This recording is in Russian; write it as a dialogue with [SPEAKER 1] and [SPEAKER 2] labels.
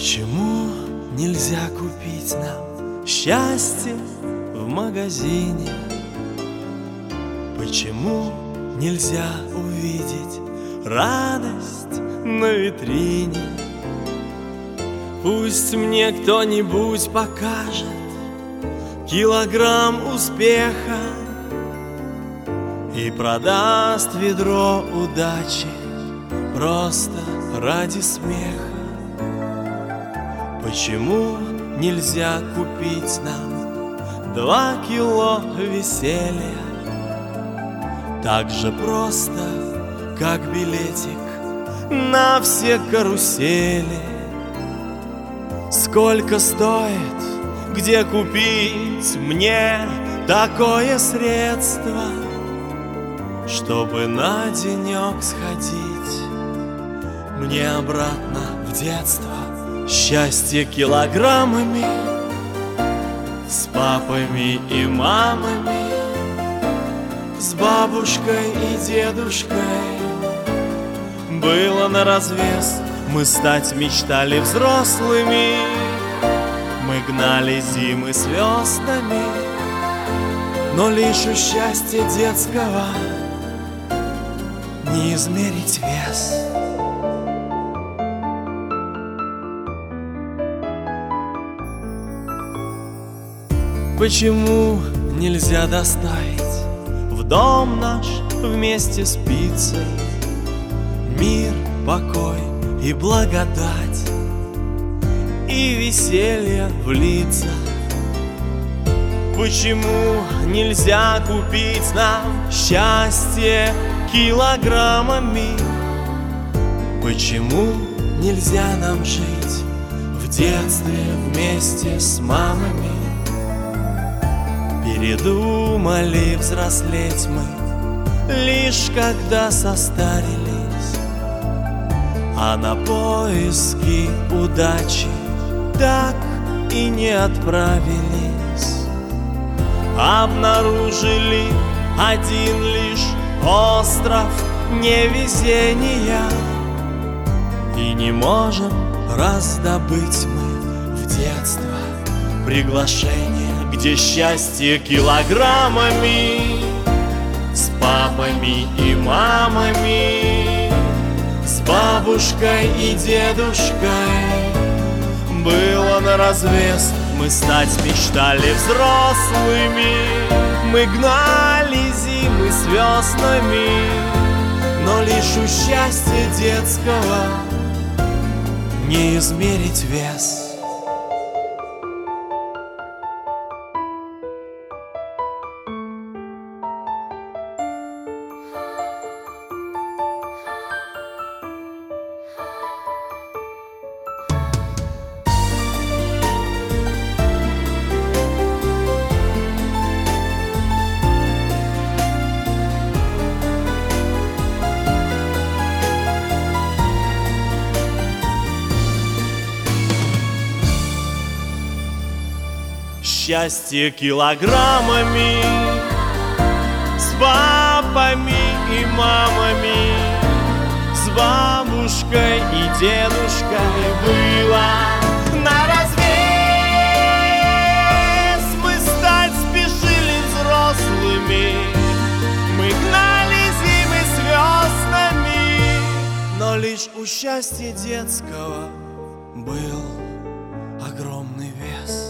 [SPEAKER 1] Почему нельзя купить нам счастье в магазине? Почему нельзя увидеть радость на витрине? Пусть мне кто-нибудь покажет килограмм успеха и продаст ведро удачи просто ради смеха. Почему нельзя купить нам 2 кило веселья так же просто, как билетик на все карусели? Сколько стоит, где купить мне такое средство, чтобы на денек сходить мне обратно в детство? Счастье килограммами, с папами и мамами, с бабушкой и дедушкой было наразвес. Мы стать мечтали взрослыми, мы гнали зимы с веснами, но лишь у счастья детского не измерить вес. Почему нельзя доставить в дом наш вместе с пиццей мир, покой и благодать и веселье в лицах? Почему нельзя купить нам счастье килограммами? Почему нельзя нам жить в детстве вместе с мамами? Передумали взрослеть мы лишь когда состарились, а на поиски удачи так и не отправились. Обнаружили один лишь остров невезения и не можем раздобыть мы в детство приглашение, где счастье килограммами, с папами и мамами, с бабушкой и дедушкой было наразвес. Мы стать мечтали взрослыми, мы гнали зимы с веснами, но лишь у счастья детского не измерить вес. Счастье килограммами, с папами и мамами, с бабушкой и дедушкой было наразвес. Мы стать спешили взрослыми, мы гнали зимы с веснами, но лишь у счастья детского был огромный вес.